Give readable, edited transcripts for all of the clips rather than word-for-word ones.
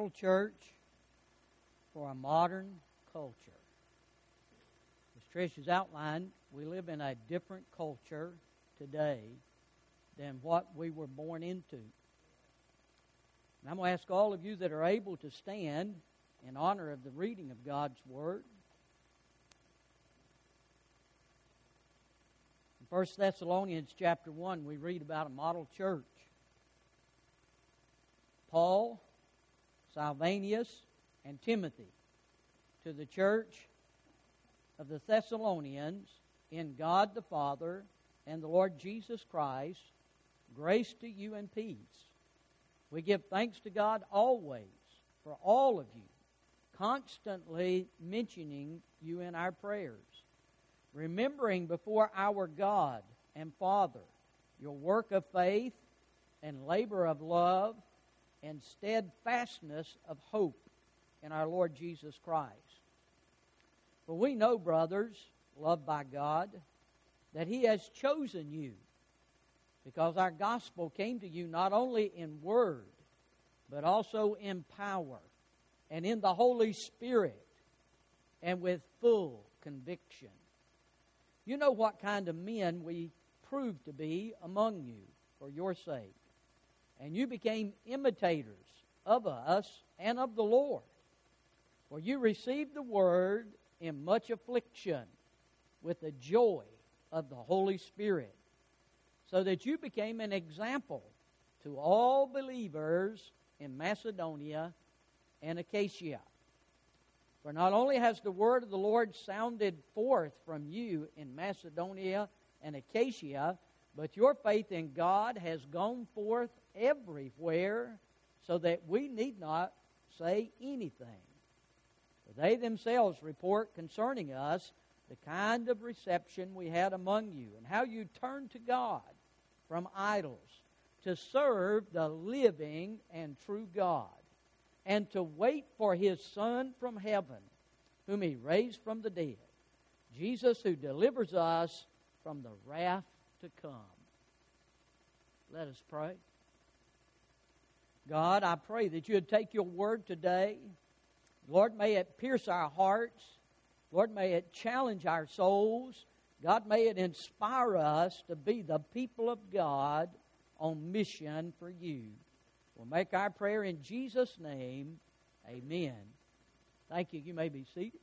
model church for a modern culture. As Trish has outlined, we live in a different culture today than what we were born into. And I'm going to ask all of you that are able to stand in honor of the reading of God's Word. In 1 Thessalonians chapter 1, we read about a model church. Paul, Silvanus, and Timothy, to the church of the Thessalonians, in God the Father and the Lord Jesus Christ, grace to you and peace. We give thanks to God always for all of you, constantly mentioning you in our prayers, remembering before our God and Father your work of faith and labor of love and steadfastness of hope in our Lord Jesus Christ. For we know, brothers, loved by God, that He has chosen you, because our gospel came to you not only in word, but also in power and in the Holy Spirit and with full conviction. You know what kind of men we proved to be among you for your sake. And you became imitators of us and of the Lord. For you received the word in much affliction with the joy of the Holy Spirit, so that you became an example to all believers in Macedonia and Achaia. For not only has the word of the Lord sounded forth from you in Macedonia and Achaia, but your faith in God has gone forth everywhere, so that we need not say anything. For they themselves report concerning us the kind of reception we had among you, and how you turned to God from idols to serve the living and true God, and to wait for His Son from heaven, whom He raised from the dead, Jesus, who delivers us from the wrath to come. Let us pray. God, I pray that you would take your word today. Lord, may it pierce our hearts. Lord, may it challenge our souls. God, may it inspire us to be the people of God on mission for you. We'll make our prayer in Jesus' name. Amen. Thank you. You may be seated.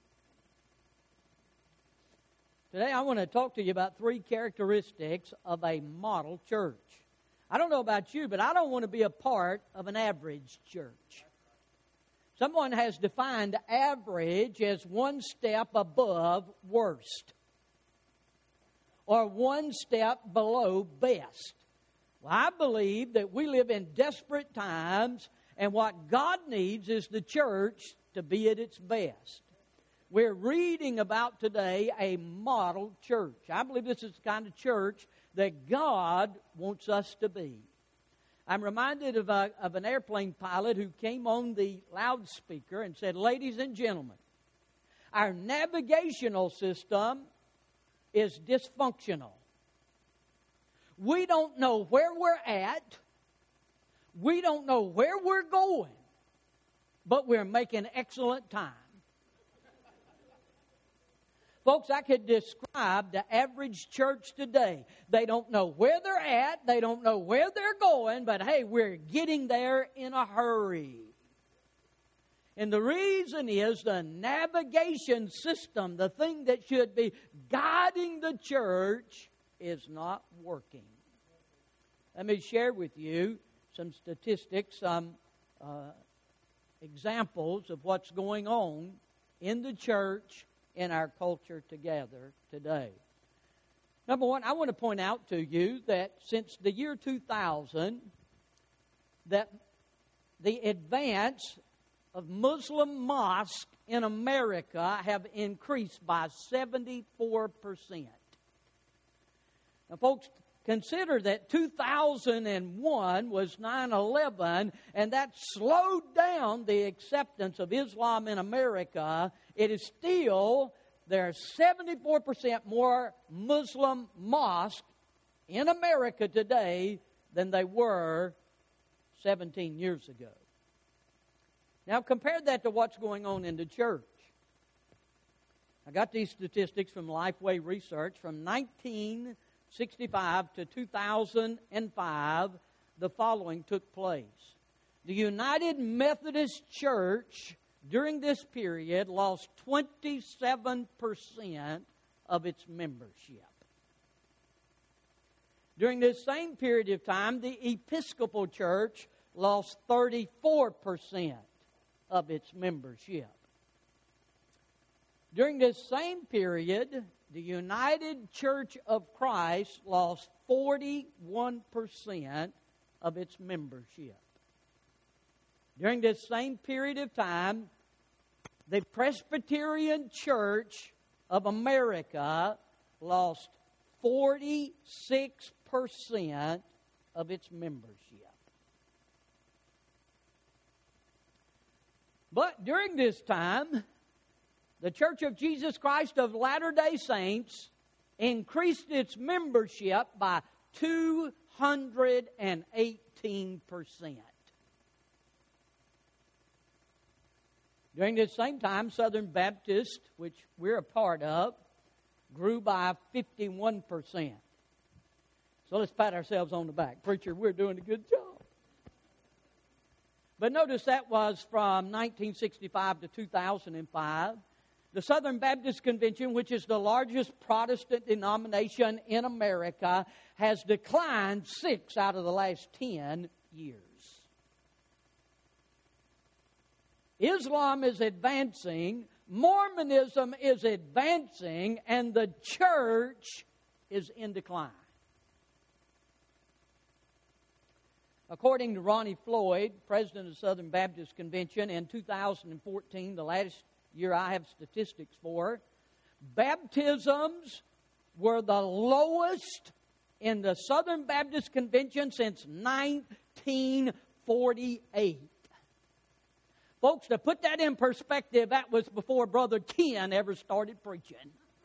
Today I want to talk to you about three characteristics of a model church. I don't know about you, but I don't want to be a part of an average church. Someone has defined average as one step above worst, or one step below best. Well, I believe that we live in desperate times, and what God needs is the church to be at its best. We're reading about today a model church. I believe this is the kind of church that God wants us to be. I'm reminded of an airplane pilot who came on the loudspeaker and said, "Ladies and gentlemen, our navigational system is dysfunctional. We don't know where we're at. We don't know where we're going, but we're making excellent time." Folks, I could describe the average church today. They don't know where they're at. They don't know where they're going, but hey, we're getting there in a hurry. And the reason is the navigation system, the thing that should be guiding the church, is not working. Let me share with you some statistics, some examples of what's going on in the church, in our culture together today. Number one, I want to point out to you that since the year 2000, that the advance of Muslim mosques in America have increased by 74%. Now, folks, consider that 2001 was 9/11, and that slowed down the acceptance of Islam in America. It is still, there are 74% more Muslim mosques in America today than they were 17 years ago. Now compare that to what's going on in the church. I got these statistics from Lifeway Research. From 1965 to 2005, the following took place. The United Methodist Church, during this period, lost 27% of its membership. During this same period of time, the Episcopal Church lost 34% of its membership. During this same period, the United Church of Christ lost 41% of its membership. During this same period of time, the Presbyterian Church of America lost 46% of its membership. But during this time, the Church of Jesus Christ of Latter-day Saints increased its membership by 218%. During this same time, Southern Baptist, which we're a part of, grew by 51%. So let's pat ourselves on the back. Preacher, we're doing a good job. But notice that was from 1965 to 2005. The Southern Baptist Convention, which is the largest Protestant denomination in America, has declined 6 out of the last 10 years. Islam is advancing, Mormonism is advancing, and the church is in decline. According to Ronnie Floyd, president of the Southern Baptist Convention, in 2014, the last year I have statistics for, baptisms were the lowest in the Southern Baptist Convention since 1948. Folks, to put that in perspective, that was before Brother Ken ever started preaching.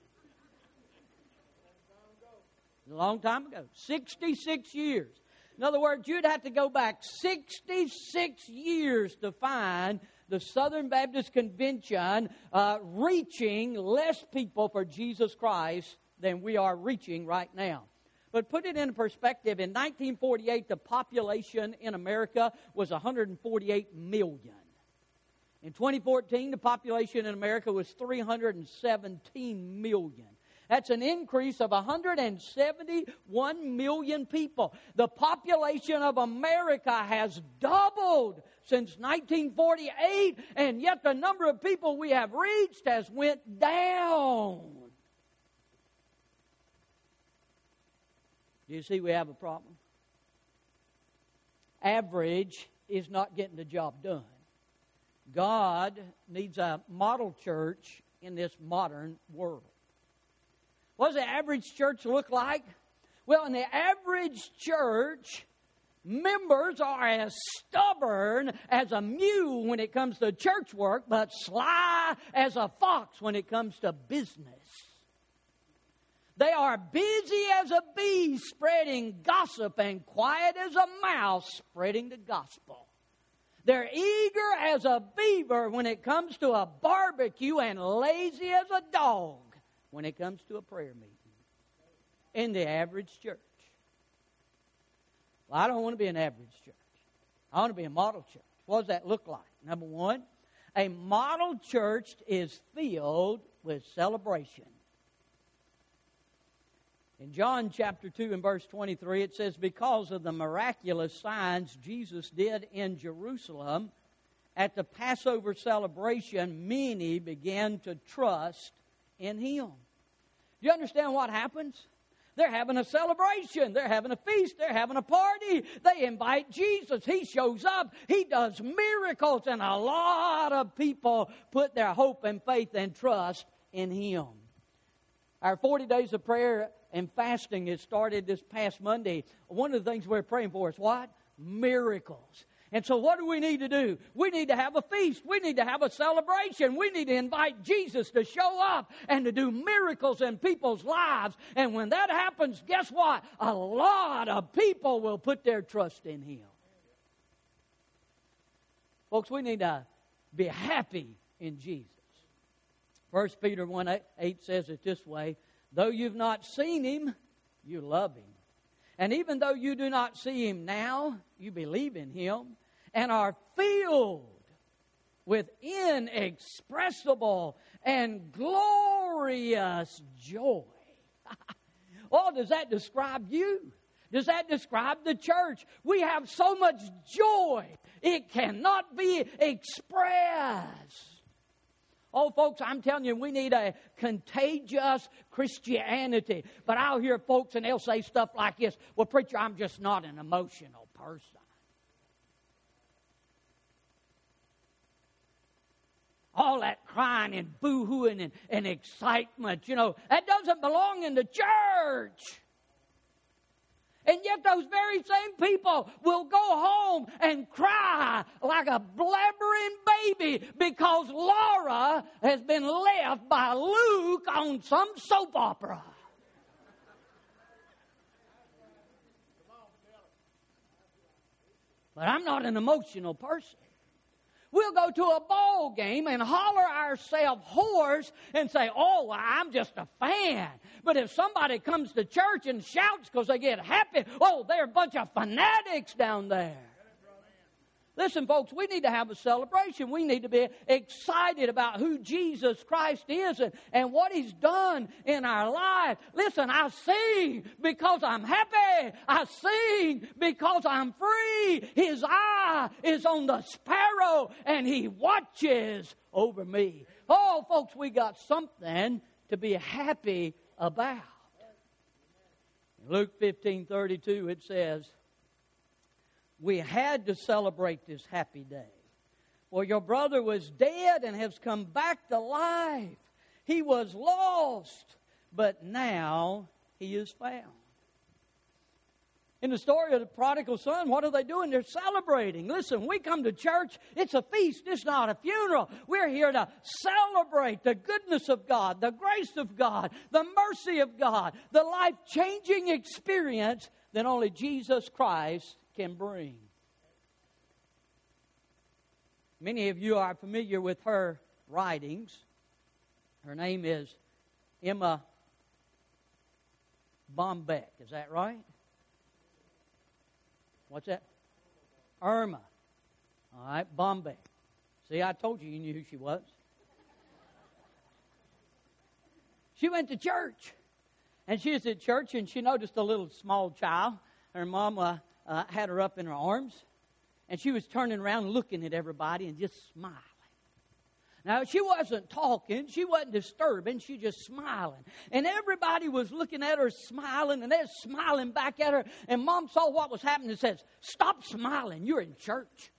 A long time ago. 66 years. In other words, you'd have to go back 66 years to find the Southern Baptist Convention reaching less people for Jesus Christ than we are reaching right now. But put it in perspective, in 1948, the population in America was 148 million. In 2014, the population in America was 317 million. That's an increase of 171 million people. The population of America has doubled since 1948, and yet the number of people we have reached has went down. Do you see we have a problem? Average is not getting the job done. God needs a model church in this modern world. What does the average church look like? Well, in the average church, members are as stubborn as a mule when it comes to church work, but sly as a fox when it comes to business. They are busy as a bee spreading gossip and quiet as a mouse spreading the gospel. They're eager as a beaver when it comes to a barbecue and lazy as a dog when it comes to a prayer meeting in the average church. Well, I don't want to be an average church. I want to be a model church. What does that look like? Number one, a model church is filled with celebration. In John chapter 2 and verse 23, it says, because of the miraculous signs Jesus did in Jerusalem, at the Passover celebration, many began to trust in Him. Do you understand what happens? They're having a celebration. They're having a feast. They're having a party. They invite Jesus. He shows up. He does miracles. And a lot of people put their hope and faith and trust in Him. Our 40 days of prayer and fasting has started this past Monday. One of the things we're praying for is what? Miracles. And so what do we need to do? We need to have a feast. We need to have a celebration. We need to invite Jesus to show up and to do miracles in people's lives. And when that happens, guess what? A lot of people will put their trust in Him. Folks, we need to Be happy in Jesus. 1 Peter 1:8 says it this way, though you've not seen Him, you love Him. And even though you do not see Him now, you believe in Him and are filled with inexpressible and glorious joy. Oh, does that describe you? Does that describe the church? We have so much joy, it cannot be expressed. Oh, folks, I'm telling you, we need a contagious Christianity. But I'll hear folks and they'll say stuff like this, well, preacher, I'm just not an emotional person. All that crying and boo-hooing and excitement, that doesn't belong in the church. And yet those very same people will go home and cry like a blabbering baby because Laura has been left by Luke on some soap opera. But I'm not an emotional person. We'll go to a ball game and holler ourselves hoarse and say, oh, well, I'm just a fan. But if somebody comes to church and shouts because they get happy, oh, they're a bunch of fanatics down there. Listen, folks, we need to have a celebration. We need to be excited about who Jesus Christ is and what He's done in our life. Listen, I sing because I'm happy. I sing because I'm free. His eye is on the sparrow and He watches over me. Oh, folks, we got something to be happy about. In Luke 15:32, it says, we had to celebrate this happy day. For your brother was dead and has come back to life. He was lost, but now he is found. In the story of the prodigal son, what are they doing? They're celebrating. Listen, we come to church, it's a feast, it's not a funeral. We're here to celebrate the goodness of God, the grace of God, the mercy of God, the life-changing experience that only Jesus Christ can bring. Many of you are familiar with her writings. Her name is Emma Bombeck. Is that right? What's that? Irma. All right, Bombeck. See, I told you knew who she was. She went to church. And she was at church and she noticed a little small child. Her mama had her up in her arms, and she was turning around looking at everybody and just smiling. Now, she wasn't talking, she wasn't disturbing, she just smiling. And everybody was looking at her smiling, and they're smiling back at her. And Mom saw what was happening and says, stop smiling, you're in church.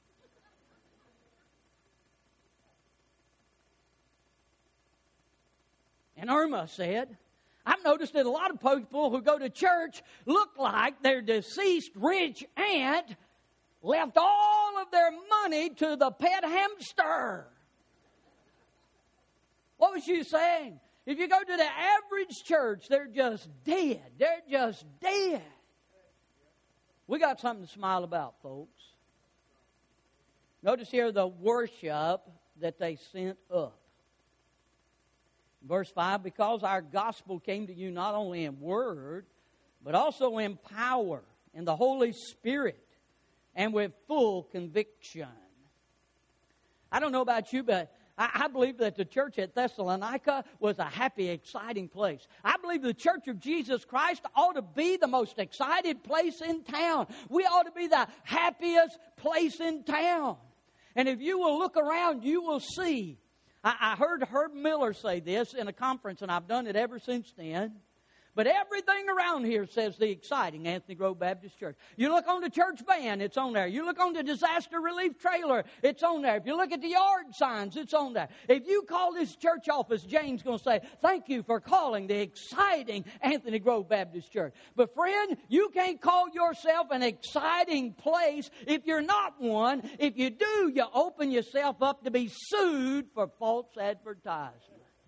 And Irma said, I've noticed that a lot of people who go to church look like their deceased rich aunt left all of their money to the pet hamster. What was she saying? If you go to the average church, they're just dead. They're just dead. We got something to smile about, folks. Notice here the worship that they sent up. Verse 5, because our gospel came to you not only in word, but also in power, in the Holy Spirit, and with full conviction. I don't know about you, but I believe that the church at Thessalonica was a happy, exciting place. I believe the Church of Jesus Christ ought to be the most excited place in town. We ought to be the happiest place in town. And if you will look around, you will see. I heard Herb Miller say this in a conference, and I've done it ever since then. But everything around here says the exciting Anthony Grove Baptist Church. You look on the church van, it's on there. You look on the disaster relief trailer, it's on there. If you look at the yard signs, it's on there. If you call this church office, Jane's going to say, thank you for calling the exciting Anthony Grove Baptist Church. But friend, you can't call yourself an exciting place if you're not one. If you do, you open yourself up to be sued for false advertisement.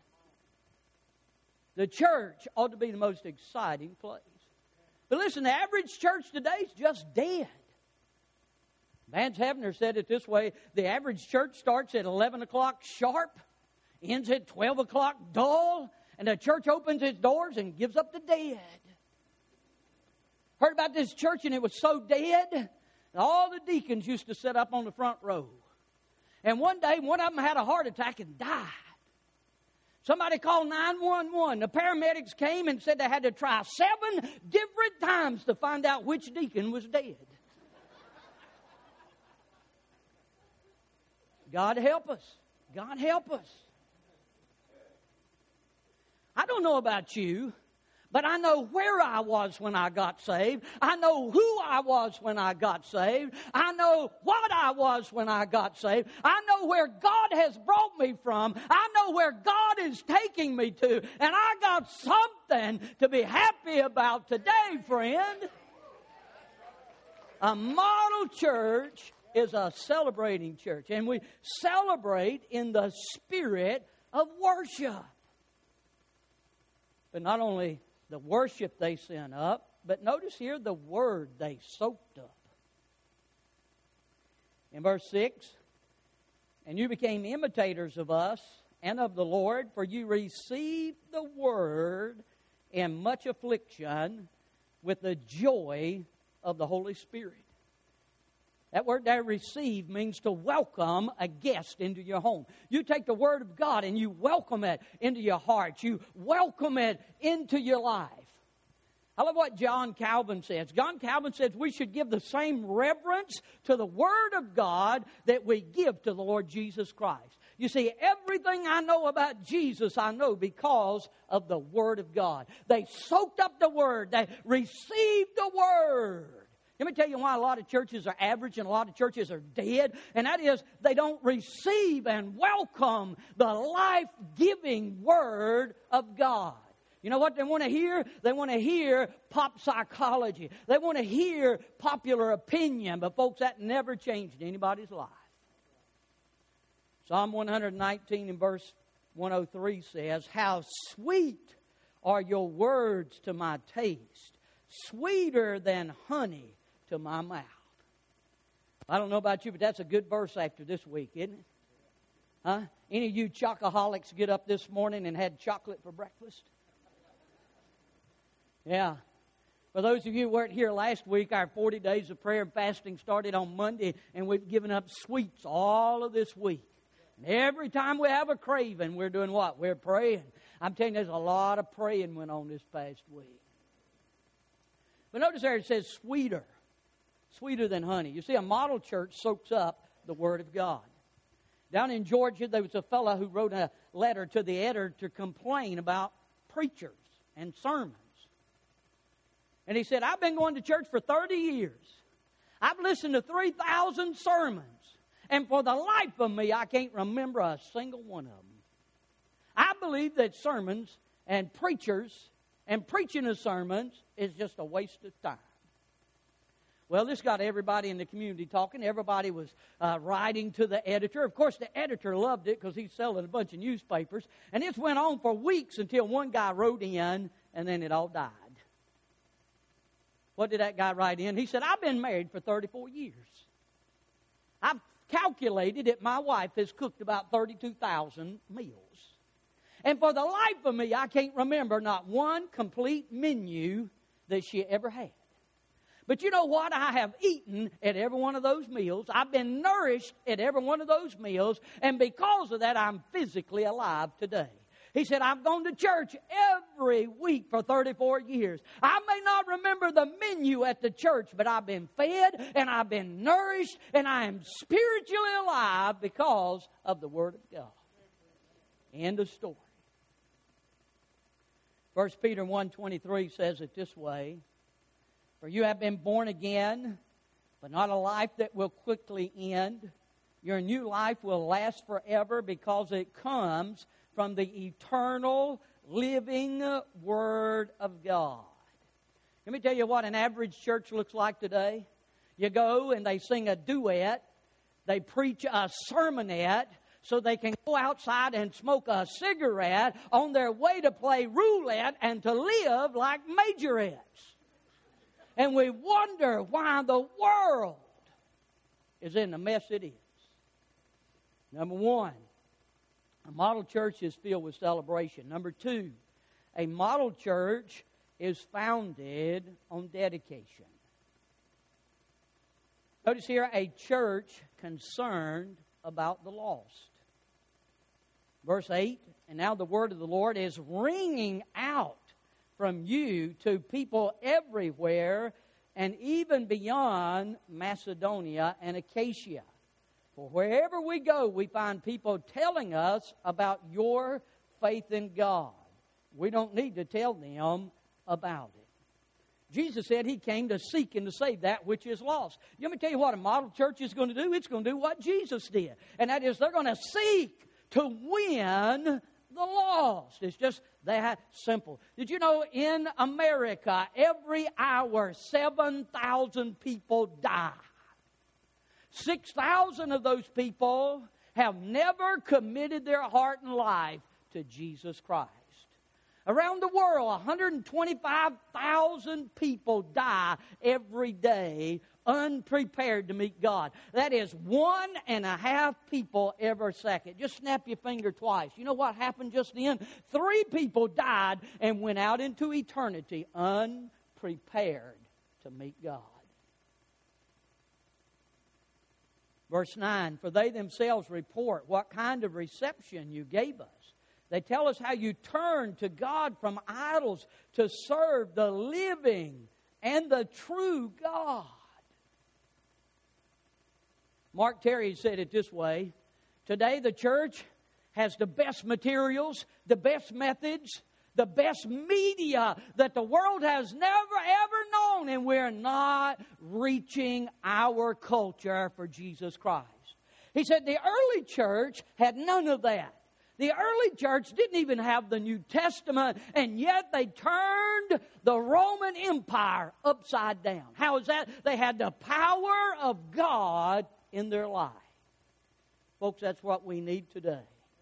The church ought to be the most exciting place. But listen, the average church today is just dead. Vance Havner said it this way: the average church starts at 11 o'clock sharp, ends at 12 o'clock dull, and the church opens its doors and gives up the dead. Heard about this church, and it was so dead, and all the deacons used to sit up on the front row. And one day, one of them had a heart attack and died. Somebody called 911. The paramedics came and said they had to try 7 different times to find out which deacon was dead. God help us. God help us. I don't know about you, but I know where I was when I got saved. I know who I was when I got saved. I know what I was when I got saved. I know where God has brought me from. I know where God is taking me to. And I got something to be happy about today, friend. A model church is a celebrating church. And we celebrate in the spirit of worship. But not only the worship they sent up, but notice here the word they soaked up. In verse 6, and you became imitators of us and of the Lord, for you received the word in much affliction with the joy of the Holy Spirit. That word there, receive, means to welcome a guest into your home. You take the Word of God and you welcome it into your heart. You welcome it into your life. I love what John Calvin says. John Calvin says we should give the same reverence to the Word of God that we give to the Lord Jesus Christ. You see, everything I know about Jesus, I know because of the Word of God. They soaked up the Word. They received the Word. Let me tell you why a lot of churches are average and a lot of churches are dead. And that is they don't receive and welcome the life-giving Word of God. You know what they want to hear? They want to hear pop psychology. They want to hear popular opinion. But folks, that never changed anybody's life. Psalm 119 and verse 103 says, how sweet are your words to my taste, sweeter than honey to my mouth. I don't know about you, but that's a good verse after this week, isn't it? Huh? Any of you chocoholics get up this morning and had chocolate for breakfast? Yeah. For those of you who weren't here last week, our 40 days of prayer and fasting started on Monday, and we've given up sweets all of this week. And every time we have a craving, we're doing what? We're praying. I'm telling you, there's a lot of praying went on this past week. But notice there it says sweeter. Sweeter than honey. You see, a model church soaks up the Word of God. Down in Georgia, there was a fellow who wrote a letter to the editor to complain about preachers and sermons. And he said, I've been going to church for 30 years. I've listened to 3,000 sermons. And for the life of me, I can't remember a single one of them. I believe that sermons and preachers and preaching of sermons is just a waste of time. Well, this got everybody in the community talking. Everybody was writing to the editor. Of course, the editor loved it because he's selling a bunch of newspapers. And this went on for weeks until one guy wrote in, and then it all died. What did that guy write in? He said, I've been married for 34 years. I've calculated that my wife has cooked about 32,000 meals. And for the life of me, I can't remember not one complete menu that she ever had. But you know what? I have eaten at every one of those meals. I've been nourished at every one of those meals. And because of that, I'm physically alive today. He said, I've gone to church every week for 34 years. I may not remember the menu at the church, but I've been fed and I've been nourished and I am spiritually alive because of the Word of God. End of story. 1 Peter 1:23 says it this way, for you have been born again, but not a life that will quickly end. Your new life will last forever because it comes from the eternal, living Word of God. Let me tell you what an average church looks like today. You go and they sing a duet. They preach a sermonette so they can go outside and smoke a cigarette on their way to play roulette and to live like majorettes. And we wonder why in the world is in the mess it is. Number one, a model church is filled with celebration. Number two, a model church is founded on dedication. Notice here, a church concerned about the lost. Verse 8, and now the word of the Lord is ringing out from you to people everywhere and even beyond Macedonia and Achaia. For wherever we go, we find people telling us about your faith in God. We don't need to tell them about it. Jesus said He came to seek and to save that which is lost. Let me tell you what a model church is going to do. It's going to do what Jesus did. And that is they're going to seek to win the lost. It's just that simple. Did you know in America, every hour, 7,000 people die? 6,000 of those people have never committed their heart and life to Jesus Christ. Around the world, 125,000 people die every day unprepared to meet God. That is 1.5 people every second. Just snap your finger twice. You know what happened just then? 3 people died and went out into eternity unprepared to meet God. Verse 9, for they themselves report what kind of reception you gave us. They tell us how you turned to God from idols to serve the living and the true God. Mark Terry said it this way. Today the church has the best materials, the best methods, the best media that the world has never ever known, and we're not reaching our culture for Jesus Christ. He said the early church had none of that. The early church didn't even have the New Testament, and yet they turned the Roman Empire upside down. How is that? They had the power of God in their life. Folks, that's what we need today.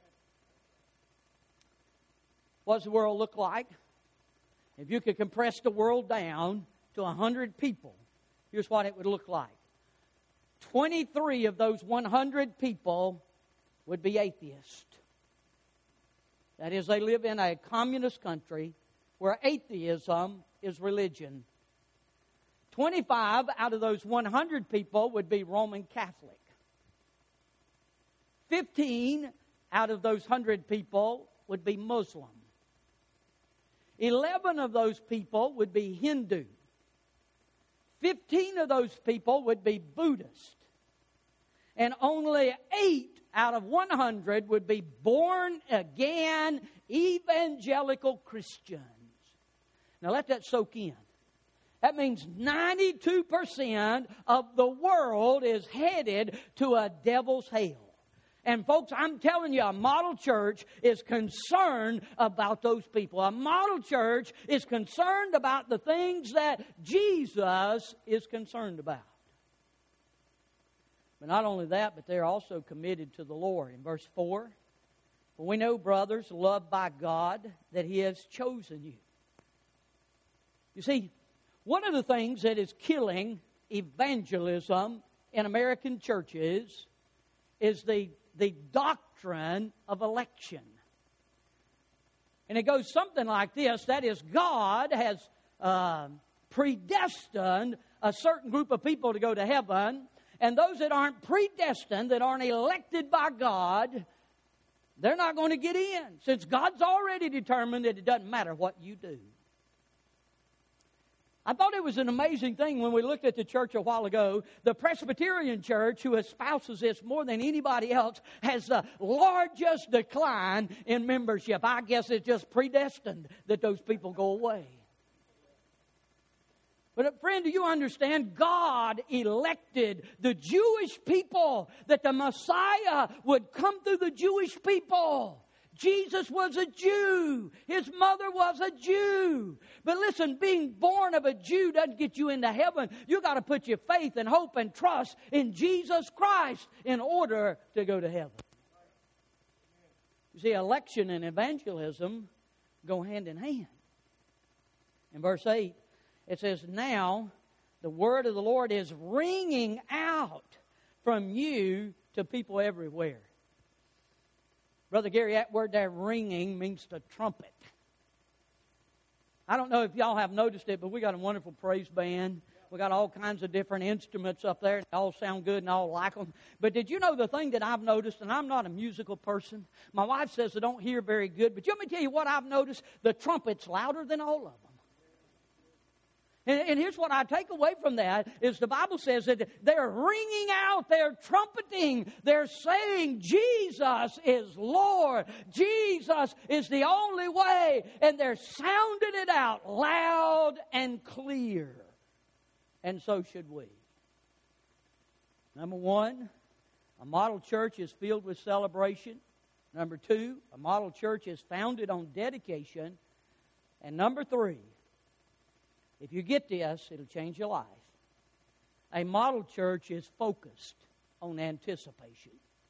What does the world look like? If you could compress the world down to 100 people, here's what it would look like. 23 of those 100 people would be atheists. That is, they live in a communist country where atheism is religion. 25 out of those 100 people would be Roman Catholic. 15 out of those 100 people would be Muslim. 11 of those people would be Hindu. 15 of those people would be Buddhist. And only 8 out of 100 would be born again evangelical Christians. Now let that soak in. That means 92% of the world is headed to a devil's hell. And folks, I'm telling you, a model church is concerned about those people. A model church is concerned about the things that Jesus is concerned about. But not only that, but they're also committed to the Lord. In verse 4, for we know, brothers, loved by God, that He has chosen you. You see, one of the things that is killing evangelism in American churches is the doctrine of election. And it goes something like this. That is, God has predestined a certain group of people to go to heaven. And those that aren't predestined, that aren't elected by God, they're not going to get in. Since God's already determined that it doesn't matter what you do. I thought it was an amazing thing when we looked at the church a while ago. The Presbyterian church, who espouses this more than anybody else, has the largest decline in membership. I guess it's just predestined that those people go away. But friend, do you understand? God elected the Jewish people, that the Messiah would come through the Jewish people. Jesus was a Jew. His mother was a Jew. But listen, being born of a Jew doesn't get you into heaven. You got to put your faith and hope and trust in Jesus Christ in order to go to heaven. You see, election and evangelism go hand in hand. In verse 8, it says, now the word of the Lord is ringing out from you to people everywhere. Brother Gary, that word there, ringing, means to trumpet. I don't know if y'all have noticed it, but we got a wonderful praise band. We got all kinds of different instruments up there. They all sound good and I all like them. But did you know the thing that I've noticed, and I'm not a musical person. My wife says I don't hear very good. But let me tell you what I've noticed. The trumpet's louder than all of them. And here's what I take away from that is the Bible says that they're ringing out, they're trumpeting, they're saying Jesus is Lord. Jesus is the only way. And they're sounding it out loud and clear. And so should we. Number one, a model church is filled with celebration. Number two, a model church is founded on dedication. And number three, if you get this, it'll change your life. A model church is focused on anticipation.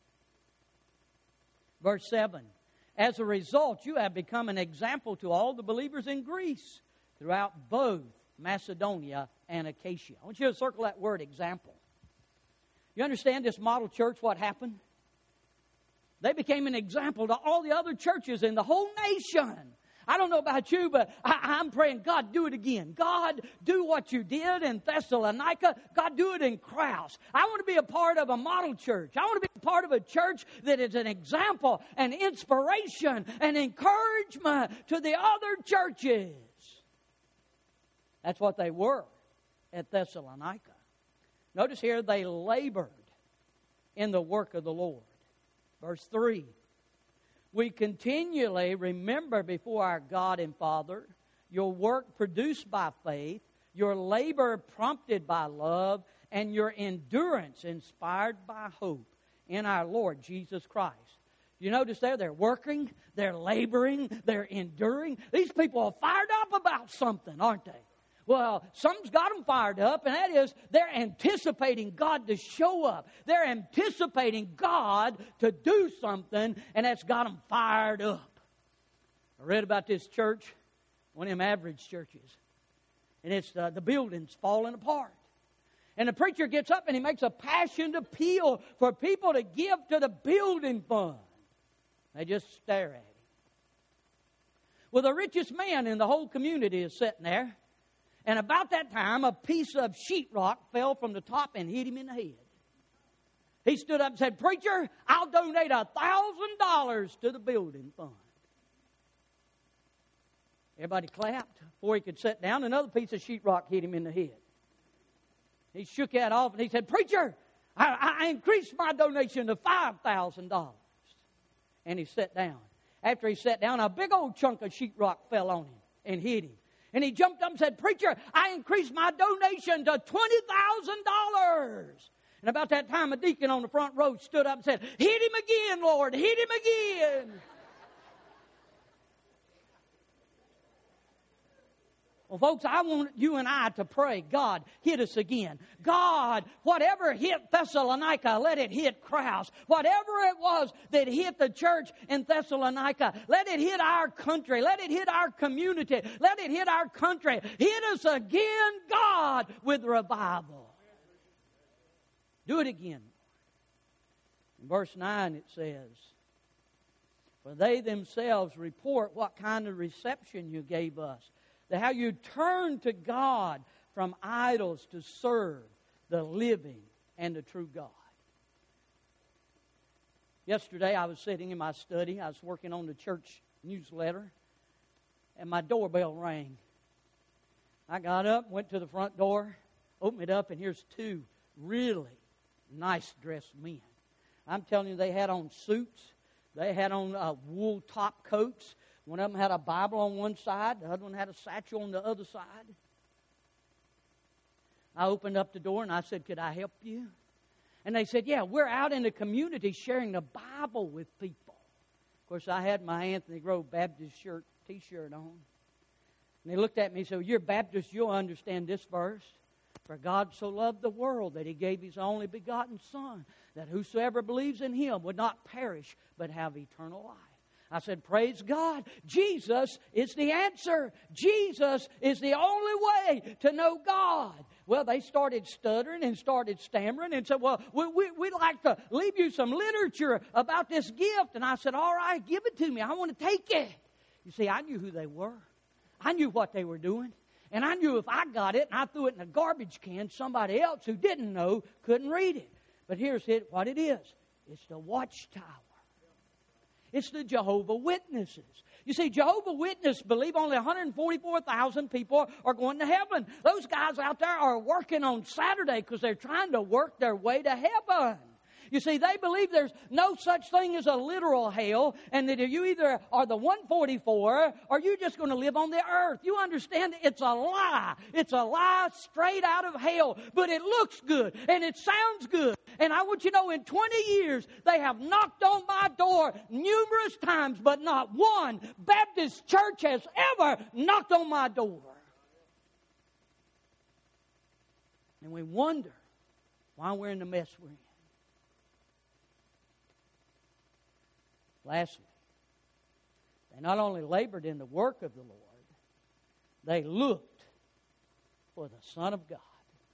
Verse 7, as a result, you have become an example to all the believers in Greece throughout both Macedonia and Achaia. I want you to circle that word, example. You understand this model church, what happened? They became an example to all the other churches in the whole nation. I don't know about you, but I'm praying, God, do it again. God, do what you did in Thessalonica. God, do it in Kraus. I want to be a part of a model church. I want to be a part of a church that is an example, an inspiration, an encouragement to the other churches. That's what they were at Thessalonica. Notice here, they labored in the work of the Lord. Verse 3. We continually remember before our God and Father your work produced by faith, your labor prompted by love, and your endurance inspired by hope in our Lord Jesus Christ. You notice there, they're working, they're laboring, they're enduring. These people are fired up about something, aren't they? Well, something's got them fired up, and that is they're anticipating God to show up. They're anticipating God to do something, and that's got them fired up. I read about this church, one of them average churches, and it's the building's falling apart. And the preacher gets up and he makes a passionate appeal for people to give to the building fund. They just stare at him. Well, the richest man in the whole community is sitting there. And about that time, a piece of sheetrock fell from the top and hit him in the head. He stood up and said, Preacher, I'll donate $1,000 to the building fund. Everybody clapped. Before he could sit down, another piece of sheetrock hit him in the head. He shook that off and he said, Preacher, I increased my donation to $5,000. And he sat down. After he sat down, a big old chunk of sheetrock fell on him and hit him. And he jumped up and said, Preacher, I increased my donation to $20,000. And about that time, a deacon on the front row stood up and said, Hit him again, Lord, hit him again. Well, folks, I want you and I to pray, God, hit us again. God, whatever hit Thessalonica, let it hit Kraus. Whatever it was that hit the church in Thessalonica, let it hit our country. Let it hit our community. Let it hit our country. Hit us again, God, with revival. Do it again. In verse 9 it says, For they themselves report what kind of reception you gave us, that how you turned to God from idols to serve the living and the true God. Yesterday I was sitting in my study. I was working on the church newsletter, and my doorbell rang. I got up, went to the front door, opened it up, and here's two really nice-dressed men. I'm telling you, they had on suits. They had on wool top coats. One of them had a Bible on one side. The other one had a satchel on the other side. I opened up the door and I said, Could I help you? And they said, Yeah, we're out in the community sharing the Bible with people. Of course, I had my Anthony Grove Baptist T-shirt on. And they looked at me and said, You're Baptist, you'll understand this verse. For God so loved the world that He gave His only begotten Son, that whosoever believes in Him would not perish but have eternal life. I said, Praise God. Jesus is the answer. Jesus is the only way to know God. Well, they started stuttering and started stammering and said, well, we'd like to leave you some literature about this gift. And I said, all right, give it to me. I want to take it. You see, I knew who they were. I knew what they were doing. And I knew if I got it and I threw it in a garbage can, somebody else who didn't know couldn't read it. But here's what it is. It's the Watchtower. It's the Jehovah's Witnesses. You see, Jehovah's Witnesses believe only 144,000 people are going to heaven. Those guys out there are working on Saturday because they're trying to work their way to heaven. You see, they believe there's no such thing as a literal hell, and that you either are the 144 or you're just going to live on the earth. You understand? It's a lie. It's a lie straight out of hell. But it looks good, and it sounds good. And I want you to know, in 20 years, they have knocked on my door numerous times, but not one Baptist church has ever knocked on my door. And we wonder why we're in the mess we're in. Lastly, they not only labored in the work of the Lord, they looked for the Son of God.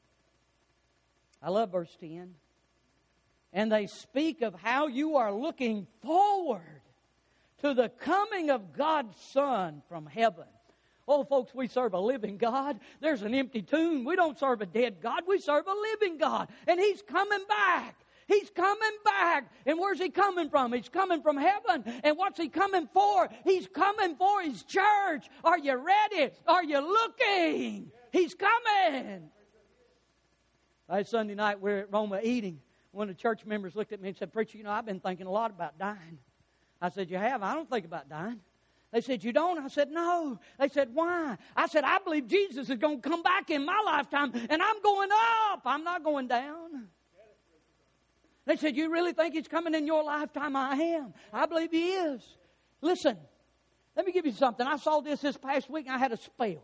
I love verse 10. And they speak of how you are looking forward to the coming of God's Son from heaven. Oh, folks, we serve a living God. There's an empty tomb. We don't serve a dead God. We serve a living God. And He's coming back. He's coming back. And where's He coming from? He's coming from heaven. And what's He coming for? He's coming for His church. Are you ready? Are you looking? He's coming. Last Sunday night, we're at Roma eating. One of the church members looked at me and said, Preacher, I've been thinking a lot about dying. I said, you have? I don't think about dying. They said, you don't? I said, no. They said, why? I said, I believe Jesus is going to come back in my lifetime, and I'm going up. I'm not going down. They said, you really think He's coming in your lifetime? I am. I believe He is. Listen, let me give you something. I saw this past week, and I had a spell.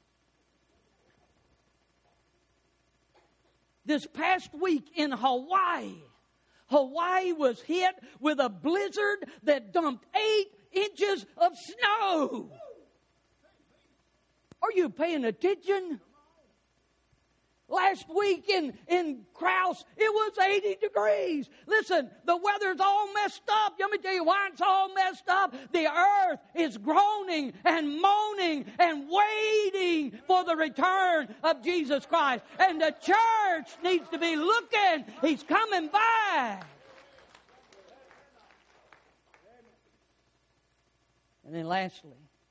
This past week in Hawaii was hit with a blizzard that dumped 8 inches of snow. Are you paying attention? Last week in Krause, it was 80 degrees. Listen, the weather's all messed up. Let me tell you why it's all messed up. The earth is groaning and moaning and waiting for the return of Jesus Christ. And the church needs to be looking. He's coming back. And then lastly,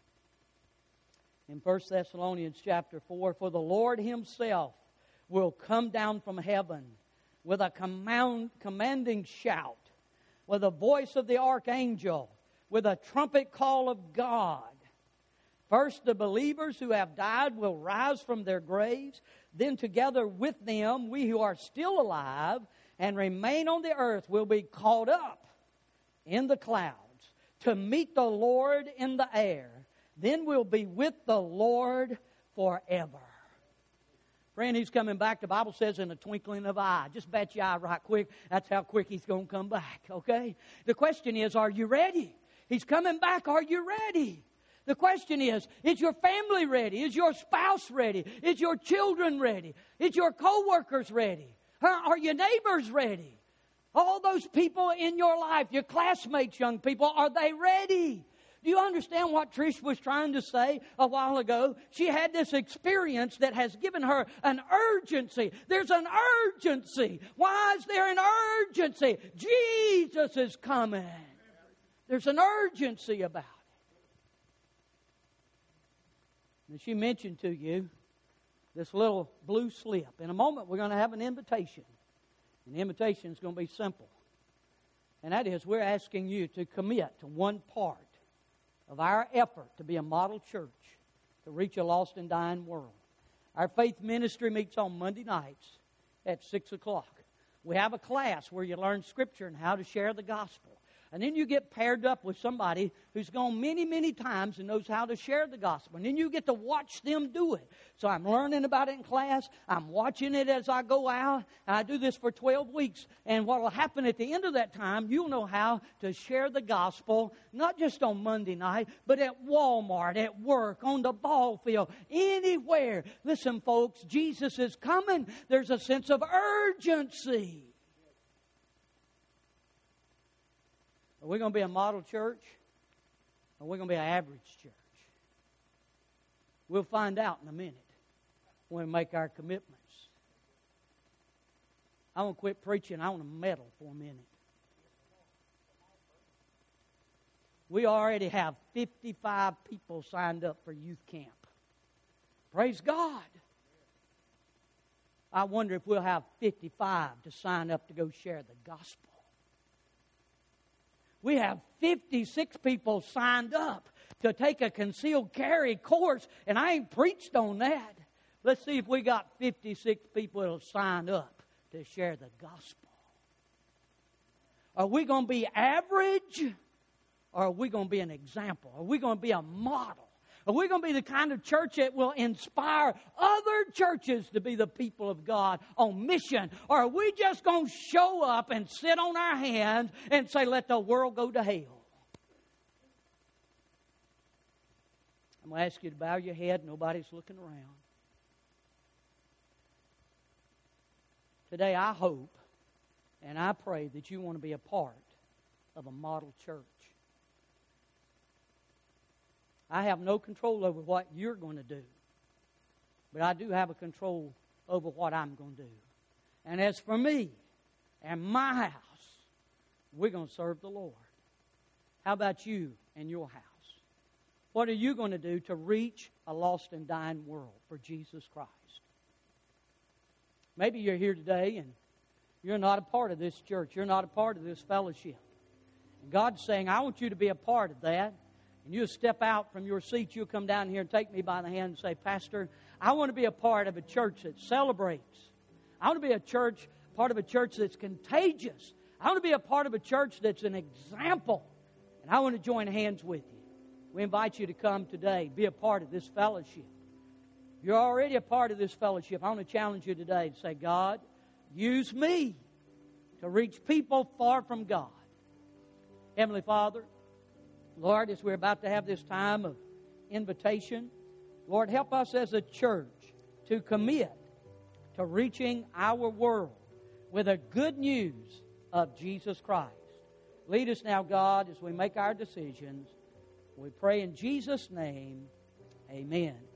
in 1 Thessalonians chapter 4, for the Lord Himself will come down from heaven with a commanding shout, with the voice of the archangel, with a trumpet call of God. First, the believers who have died will rise from their graves. Then together with them, we who are still alive and remain on the earth will be caught up in the clouds to meet the Lord in the air. Then we'll be with the Lord forever. Friend, He's coming back, the Bible says, in a twinkling of an eye. Just bat your eye right quick. That's how quick He's going to come back, okay? The question is, are you ready? He's coming back. Are you ready? The question is your family ready? Is your spouse ready? Is your children ready? Is your co-workers ready? Are your neighbors ready? All those people in your life, your classmates, young people, are they ready? Do you understand what Trish was trying to say a while ago? She had this experience that has given her an urgency. There's an urgency. Why is there an urgency? Jesus is coming. There's an urgency about it. And she mentioned to you this little blue slip. In a moment, we're going to have an invitation. And the invitation is going to be simple. And that is, we're asking you to commit to one part of our effort to be a model church to reach a lost and dying world. Our faith ministry meets on Monday nights at 6 o'clock. We have a class where you learn Scripture and how to share the gospel. And then you get paired up with somebody who's gone many, many times and knows how to share the gospel. And then you get to watch them do it. So I'm learning about it in class. I'm watching it as I go out. And I do this for 12 weeks. And what will happen at the end of that time, you'll know how to share the gospel, not just on Monday night, but at Walmart, at work, on the ball field, anywhere. Listen, folks, Jesus is coming. There's a sense of urgency. Are we going to be a model church? Or are we going to be an average church? We'll find out in a minute when we make our commitments. I want to quit preaching. I want to medal for a minute. We already have 55 people signed up for youth camp. Praise God. I wonder if we'll have 55 to sign up to go share the gospel. We have 56 people signed up to take a concealed carry course, and I ain't preached on that. Let's see if we got 56 people that'll sign up to share the gospel. Are we going to be average, or are we going to be an example? Are we going to be a model? Are we going to be the kind of church that will inspire other churches to be the people of God on mission? Or are we just going to show up and sit on our hands and say, let the world go to hell? I'm going to ask you to bow your head. Nobody's looking around. Today I hope and I pray that you want to be a part of a model church. I have no control over what you're going to do. But I do have a control over what I'm going to do. And as for me and my house, we're going to serve the Lord. How about you and your house? What are you going to do to reach a lost and dying world for Jesus Christ? Maybe you're here today and you're not a part of this church. You're not a part of this fellowship. And God's saying, I want you to be a part of that. And you'll step out from your seat, you'll come down here and take me by the hand and say, Pastor, I want to be a part of a church that celebrates. I want to be part of a church that's contagious. I want to be a part of a church that's an example. And I want to join hands with you. We invite you to come today, be a part of this fellowship. You're already a part of this fellowship. I want to challenge you today to say, God, use me to reach people far from God. Heavenly Father, Lord, as we're about to have this time of invitation, Lord, help us as a church to commit to reaching our world with the good news of Jesus Christ. Lead us now, God, as we make our decisions. We pray in Jesus' name, amen.